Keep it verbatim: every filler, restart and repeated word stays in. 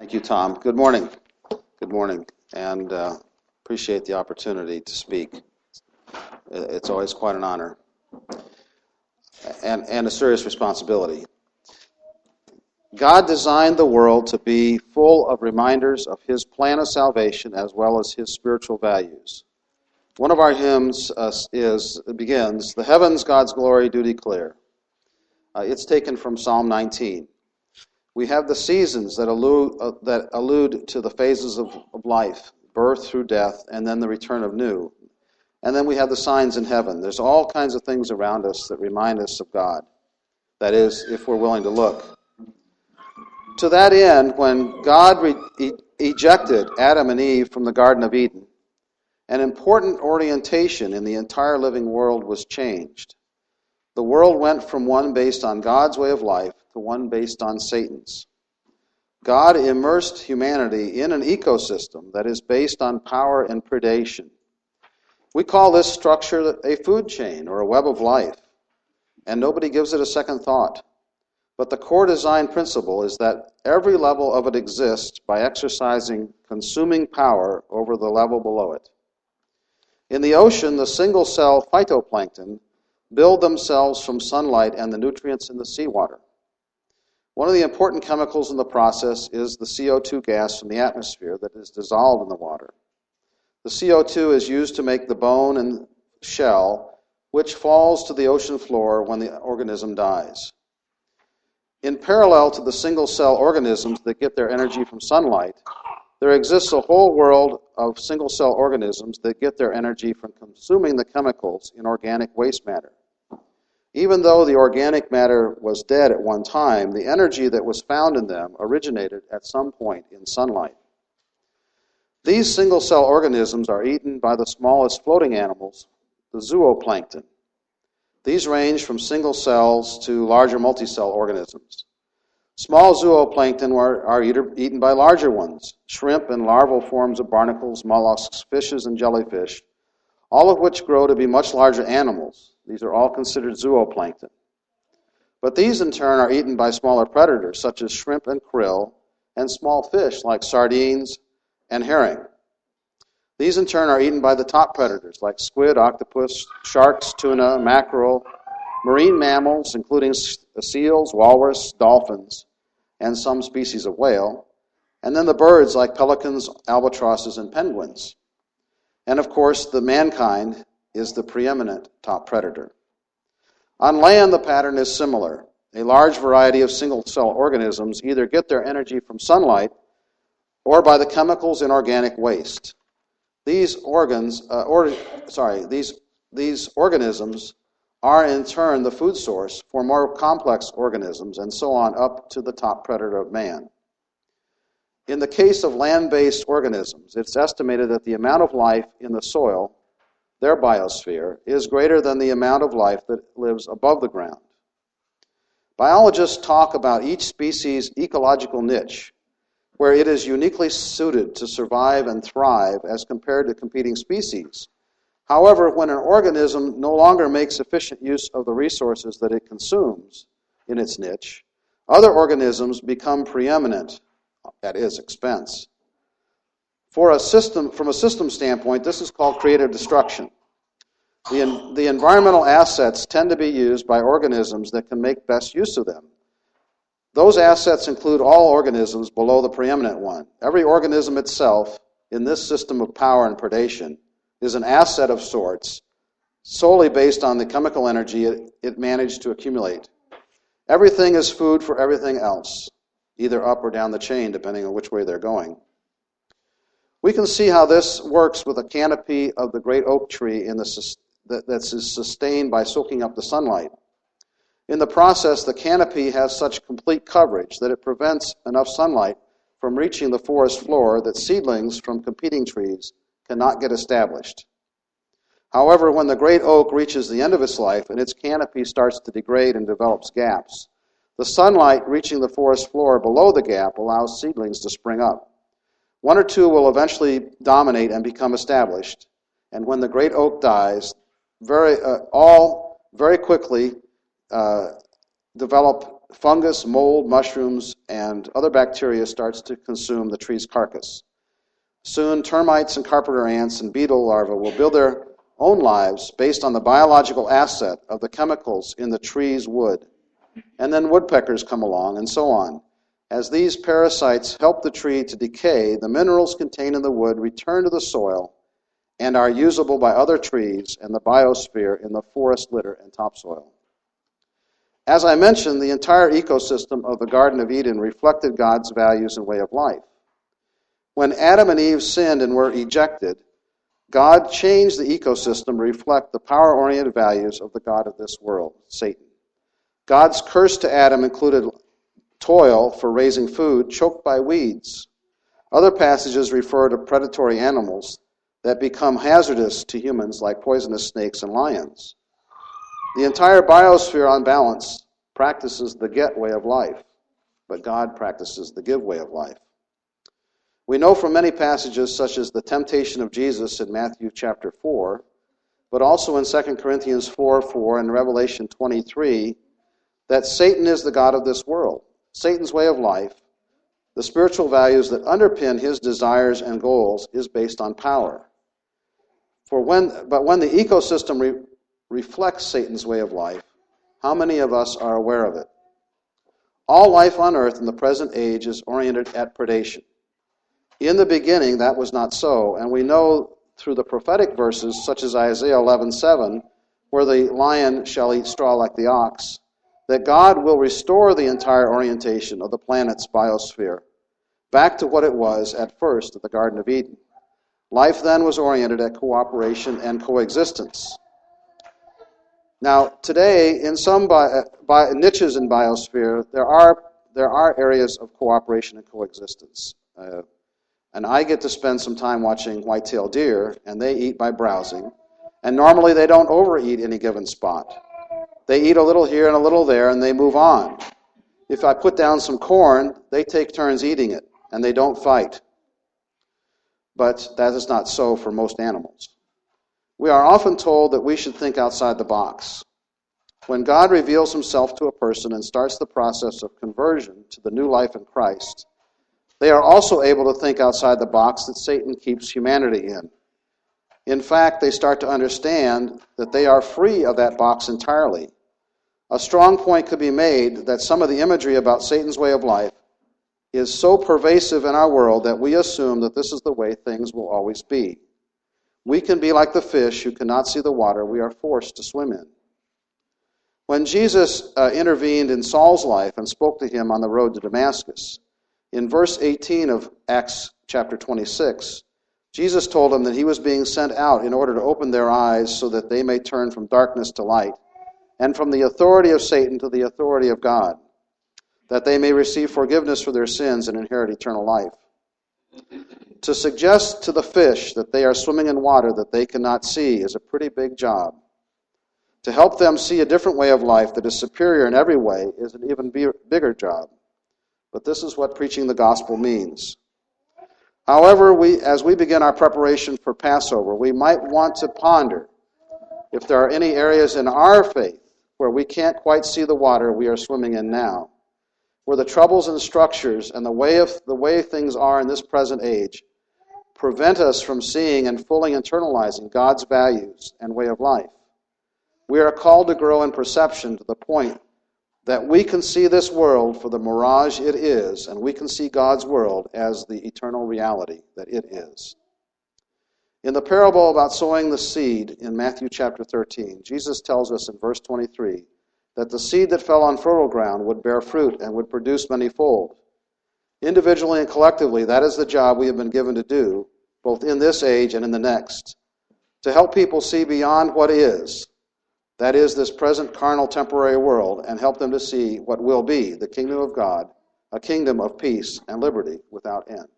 Thank you, Tom. Good morning. Good morning, and uh, appreciate the opportunity to speak. It's always quite an honor and, and a serious responsibility. God designed the world to be full of reminders of His plan of salvation as well as His spiritual values. One of our hymns uh, is begins, "The heavens God's glory do declare." Uh, it's taken from Psalm nineteen. We have the seasons that allude, uh, that allude to the phases of, of life, birth through death, and then the return of new. And then we have the signs in heaven. There's all kinds of things around us that remind us of God. That is, if we're willing to look. To that end, when God re- e- ejected Adam and Eve from the Garden of Eden, an important orientation in the entire living world was changed. The world went from one based on God's way of life to one based on Satan's. God immersed humanity in an ecosystem that is based on power and predation. We call this structure a food chain or a web of life, and nobody gives it a second thought. But the core design principle is that every level of it exists by exercising consuming power over the level below it. In the ocean, the single-cell phytoplankton build themselves from sunlight and the nutrients in the seawater. One of the important chemicals in the process is the C O two gas from the atmosphere that is dissolved in the water. The C O two is used to make the bone and shell, which falls to the ocean floor when the organism dies. In parallel to the single-cell organisms that get their energy from sunlight, there exists a whole world of single-cell organisms that get their energy from consuming the chemicals in organic waste matter. Even though the organic matter was dead at one time, the energy that was found in them originated at some point in sunlight. These single-cell organisms are eaten by the smallest floating animals, the zooplankton. These range from single cells to larger multicell organisms. Small zooplankton are, are eater, eaten by larger ones, shrimp and larval forms of barnacles, mollusks, fishes, and jellyfish, all of which grow to be much larger animals. These are all considered zooplankton. But these, in turn, are eaten by smaller predators, such as shrimp and krill, and small fish like sardines and herring. These, in turn, are eaten by the top predators, like squid, octopus, sharks, tuna, mackerel, marine mammals, including seals, walrus, dolphins, and some species of whale, and then the birds like pelicans, albatrosses, and penguins. And, of course, the mankind is the preeminent top predator. On land, the pattern is similar. A large variety of single-cell organisms either get their energy from sunlight or by the chemicals in organic waste. These organs, uh, or sorry, these these organisms are in turn the food source for more complex organisms, and so on up to the top predator of man. In the case of land-based organisms, it's estimated that the amount of life in the soil, their biosphere, is greater than the amount of life that lives above the ground. Biologists talk about each species' ecological niche, where it is uniquely suited to survive and thrive as compared to competing species. However, when an organism no longer makes efficient use of the resources that it consumes in its niche, other organisms become preeminent at its expense. For a system, from a system standpoint, this is called creative destruction. The, the environmental assets tend to be used by organisms that can make best use of them. Those assets include all organisms below the preeminent one. Every organism itself in this system of power and predation is an asset of sorts, solely based on the chemical energy it, it managed to accumulate. Everything is food for everything else, either up or down the chain, depending on which way they're going. We can see how this works with a canopy of the great oak tree in the, that, that's sustained by soaking up the sunlight. In the process, the canopy has such complete coverage that it prevents enough sunlight from reaching the forest floor that seedlings from competing trees cannot get established. However, when the great oak reaches the end of its life and its canopy starts to degrade and develops gaps, the sunlight reaching the forest floor below the gap allows seedlings to spring up. One or two will eventually dominate and become established, and when the great oak dies, very uh, all very quickly uh, develop fungus, mold, mushrooms, and other bacteria starts to consume the tree's carcass. Soon, termites and carpenter ants and beetle larvae will build their own lives based on the biological asset of the chemicals in the tree's wood. And then woodpeckers come along, and so on. As these parasites help the tree to decay, the minerals contained in the wood return to the soil and are usable by other trees and the biosphere in the forest litter and topsoil. As I mentioned, the entire ecosystem of the Garden of Eden reflected God's values and way of life. When Adam and Eve sinned and were ejected, God changed the ecosystem to reflect the power-oriented values of the God of this world, Satan. God's curse to Adam included toil for raising food choked by weeds. Other passages refer to predatory animals that become hazardous to humans like poisonous snakes and lions. The entire biosphere on balance practices the get way of life, but God practices the give way of life. We know from many passages, such as the temptation of Jesus in Matthew chapter four, but also in Second Corinthians four four and Revelation twenty-three, that Satan is the god of this world. Satan's way of life, the spiritual values that underpin his desires and goals, is based on power. For when, but when the ecosystem re, reflects Satan's way of life, how many of us are aware of it? All life on earth in the present age is oriented at predation. In the beginning, that was not so, and we know through the prophetic verses, such as Isaiah eleven seven, where the lion shall eat straw like the ox, that God will restore the entire orientation of the planet's biosphere back to what it was at first at the Garden of Eden. Life then was oriented at cooperation and coexistence. Now, today, in some bi- bi- niches in biosphere, there are there are areas of cooperation and coexistence. Uh, and I get to spend some time watching white-tailed deer, and they eat by browsing. And normally they don't overeat any given spot. They eat a little here and a little there, and they move on. If I put down some corn, they take turns eating it, and they don't fight. But that is not so for most animals. We are often told that we should think outside the box. When God reveals himself to a person and starts the process of conversion to the new life in Christ, they are also able to think outside the box that Satan keeps humanity in. In fact, they start to understand that they are free of that box entirely. A strong point could be made that some of the imagery about Satan's way of life is so pervasive in our world that we assume that this is the way things will always be. We can be like the fish who cannot see the water we are forced to swim in. When Jesus uh, intervened in Saul's life and spoke to him on the road to Damascus, in verse eighteen of Acts chapter twenty-six, Jesus told him that he was being sent out in order to open their eyes so that they may turn from darkness to light, and from the authority of Satan to the authority of God, that they may receive forgiveness for their sins and inherit eternal life. To suggest to the fish that they are swimming in water that they cannot see is a pretty big job. To help them see a different way of life that is superior in every way is an even bigger job. But this is what preaching the gospel means. However, we, as we begin our preparation for Passover, we might want to ponder if there are any areas in our faith where we can't quite see the water we are swimming in now, where the troubles and structures and the way of the way things are in this present age prevent us from seeing and fully internalizing God's values and way of life. We are called to grow in perception to the point that we can see this world for the mirage it is, and we can see God's world as the eternal reality that it is. In the parable about sowing the seed in Matthew chapter thirteen, Jesus tells us in verse twenty-three that the seed that fell on fertile ground would bear fruit and would produce manyfold. Individually and collectively, that is the job we have been given to do, both in this age and in the next, to help people see beyond what is, that is, this present carnal temporary world, and help them to see what will be, the kingdom of God, a kingdom of peace and liberty without end.